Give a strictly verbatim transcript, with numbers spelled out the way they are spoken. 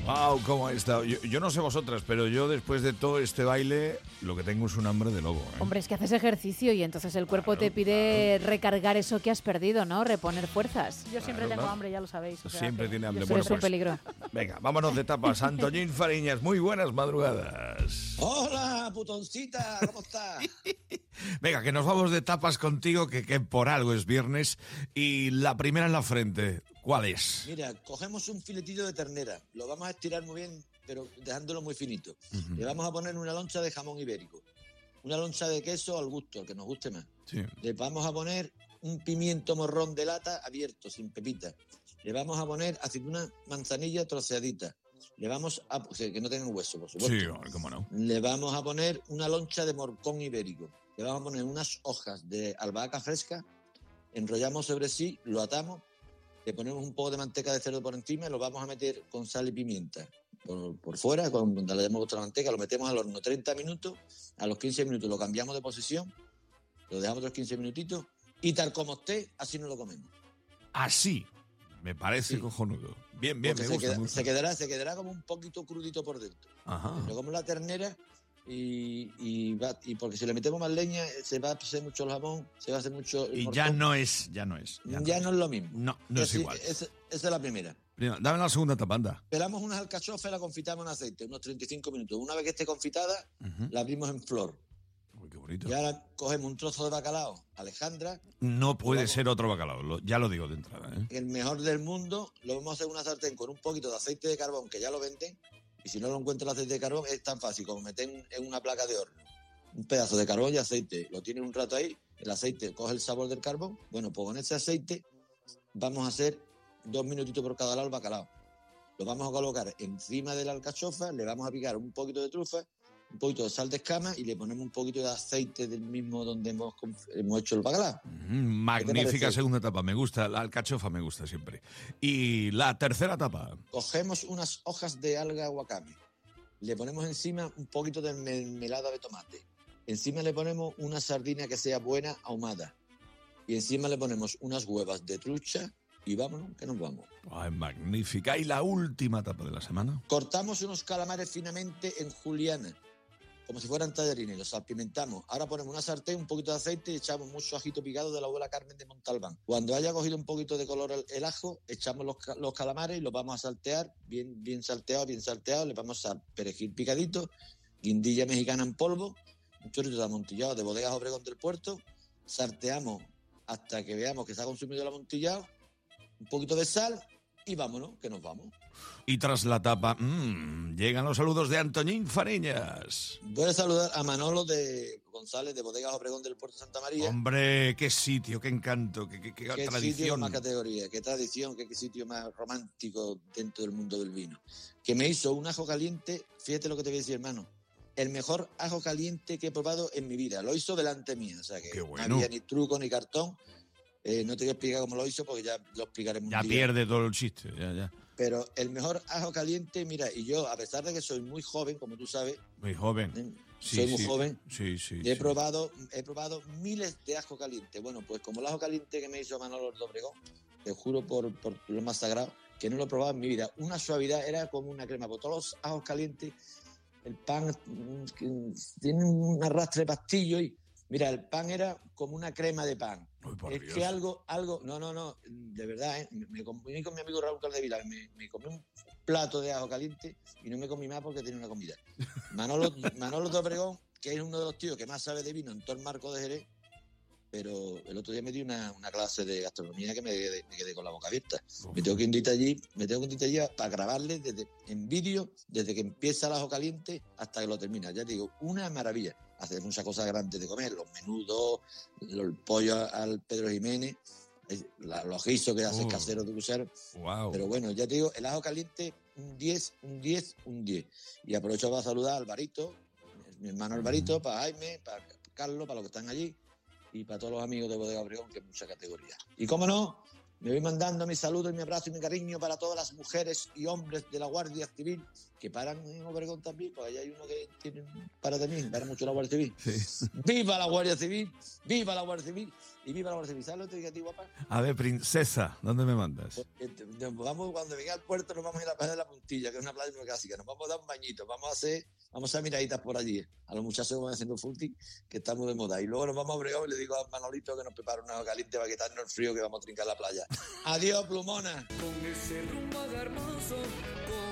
Wow, cómo ha estado. Yo, yo no sé vosotras, pero yo después de todo este baile, lo que tengo es un hambre de lobo, ¿eh? Hombre, es que haces ejercicio y entonces el cuerpo Claro, te pide claro. recargar eso que has perdido, ¿no? Reponer fuerzas. Yo siempre Claro, tengo claro. hambre, ya lo sabéis. o sea Siempre que tiene yo hambre. soy- Bueno, Eres un pues, peligro. venga, vámonos de tapas. Antoñín Fariñas, muy buenas madrugadas. Hola, putoncita, ¿cómo estás? Venga, que nos vamos de tapas contigo, que, que por algo es viernes. Y la primera en la frente, ¿cuál es? Mira, cogemos un filetito de ternera, lo vamos a estirar muy bien, pero dejándolo muy finito. Ujú. Le vamos a poner una loncha de jamón ibérico, una loncha de queso al gusto, al que nos guste más. Sí. Le vamos a poner un pimiento morrón de lata abierto, sin pepita. Le vamos a poner aceituna manzanilla troceadita. Le vamos a... O sea, que no tengan hueso, por supuesto. Sí, hombre, cómo no. Le vamos a poner una loncha de morcón ibérico. Le vamos a poner unas hojas de albahaca fresca, enrollamos sobre sí, lo atamos, le ponemos un poco de manteca de cerdo por encima y lo vamos a meter con sal y pimienta por, por fuera, con, donde le demos otra manteca, lo metemos al horno treinta minutos, a los quince minutos lo cambiamos de posición, lo dejamos otros quince minutitos y tal como esté, así nos lo comemos. Así, me parece Sí. cojonudo. Bien, bien, Porque me se, gusta, queda- me gusta. se quedará, se quedará como un poquito crudito por dentro. Ajá. Lo comemos la ternera y, y, va- y porque si le metemos más leña se va a hacer mucho el jamón, se va a hacer mucho el Y morcón. ya no es, ya no es. Ya, no es lo mismo. No, no es Así- igual. Esa, esa es la primera. Mira, dame la segunda tapa, anda. Pelamos unas alcachofas y la confitamos en aceite, unos treinta y cinco minutos. Una vez que esté confitada, Ujú. la abrimos en flor. Uy, qué bonito. Y ahora cogemos un trozo de bacalao, Alejandra, No puede Vamos. ser otro bacalao, lo- ya lo digo de entrada, ¿eh? el mejor del mundo. Lo vamos a hacer en una sartén con un poquito de aceite de carbón, que ya lo venden. Y si no lo encuentra el aceite de carbón, es tan fácil como meter en en una placa de horno un pedazo de carbón y aceite. Lo tienes un rato ahí, el aceite coge el sabor del carbón. Bueno, pues con ese aceite vamos a hacer dos minutitos por cada lado el bacalao. Lo vamos a colocar encima de la alcachofa, le vamos a picar un poquito de trufa, un poquito de sal de escama y le ponemos un poquito de aceite del mismo donde hemos, conf- hemos hecho el bacalao. Mm, magnífica parece? segunda etapa, me gusta, la alcachofa me gusta siempre. Y la tercera etapa. Cogemos unas hojas de alga wakame, le ponemos encima un poquito de mermelada de tomate, encima le ponemos una sardina que sea buena ahumada y encima le ponemos unas huevas de trucha y vámonos, que nos vamos. Ay, magnífica. Y la última etapa de la semana. Cortamos unos calamares finamente en juliana, como si fueran tallarines, los salpimentamos. Ahora ponemos una sartén, un poquito de aceite y echamos mucho ajito picado de la abuela Carmen de Montalbán. Cuando haya cogido un poquito de color el, el ajo, echamos los, ca- los calamares y los vamos a saltear, bien, bien salteado, bien salteado. Le vamos a perejil picadito, guindilla mexicana en polvo, un chorrito de amontillado de Bodegas Obregón del Puerto. Sarteamos hasta que veamos que se ha consumido el amontillado, un poquito de sal y vámonos, que nos vamos. Y tras la tapa, mm, llegan los saludos de Antoñín Fariñas. Voy a saludar a Manolo de González de Bodegas Obregón del Puerto Santa María. Hombre, qué sitio, qué encanto, qué, qué- qué Qué sitio tradición. más categoría, qué tradición, qué, qué sitio más romántico dentro del mundo del vino. Que me hizo un ajo caliente, fíjate lo que te voy a decir, hermano. El mejor ajo caliente que he probado en mi vida. Lo hizo delante mía, o sea que Qué bueno. no había ni truco ni cartón. Eh, no te voy a explicar cómo lo hizo porque ya lo explicaremos un Ya día. pierde todo el chiste, ya, ya. Pero el mejor ajo caliente, mira, y yo, a pesar de que soy muy joven, como tú sabes, Muy joven. ¿eh? Sí, soy muy sí. joven, Sí, sí. he sí. probado, he probado miles de ajo caliente. Bueno, pues como el ajo caliente que me hizo Manolo de Obregón, te juro por, por lo más sagrado, que no lo he probado en mi vida. Una suavidad, era como una crema. Por todos los ajos calientes, el pan mm, que tiene un arrastre de pastillo y, mira, el pan era como una crema de pan. Uy, por Es Dios. que algo, algo, no, no, no, de verdad, ¿eh? me, me comí con mi amigo Raúl Caldevila, me, me comí un plato de ajo caliente y no me comí más porque tenía una comida. Manolo, Manolo de Obregón, que es uno de los tíos que más sabe de vino en todo el marco de Jerez, pero el otro día me dio una, una clase de gastronomía que me quedé, me quedé con la boca abierta. Uf. Me tengo que invitar allí, me tengo que invitar allí para grabarle desde, en vídeo, desde que empieza el ajo caliente hasta que lo termina. Ya te digo, una maravilla. Hacer muchas cosas grandes de comer, los menudos, lo- el pollo al Pedro Jiménez, eh, la- los guisos que hace Uh. casero de Crucero. Wow. Pero bueno, ya te digo, el ajo caliente, un diez, un diez, un diez. Y aprovecho para saludar a Alvarito, mi hermano Alvarito, para Jaime, para Carlos, para los que están allí, y para todos los amigos de Bodega Obregón, que es mucha categoría. Y cómo no, Me voy mandando mi saludo y mi abrazo y mi cariño para todas las mujeres y hombres de la Guardia Civil que paran en Obregón también, porque allá hay uno que tiene para de mí, para mucho la Guardia Civil. Sí. ¡Viva la Guardia Civil! ¡Viva la Guardia Civil! Y viva la Guardia Civil. ¿Sabes lo que te digo a ti, guapa? A ver, princesa, ¿dónde me mandas? Vamos, cuando venga al puerto nos vamos a ir a la playa de la Puntilla, que es una playa muy clásica. Nos vamos a dar un bañito, vamos a hacer, vamos a hacer miraditas por allí. A los muchachos que van haciendo footing, que estamos de moda. Y luego nos vamos a Obregón y le digo a Manolito que nos prepare una agua caliente para quitarnos el frío que vamos a trincar la playa. ¡Adiós, plumona! Con ese rumbo hermoso, con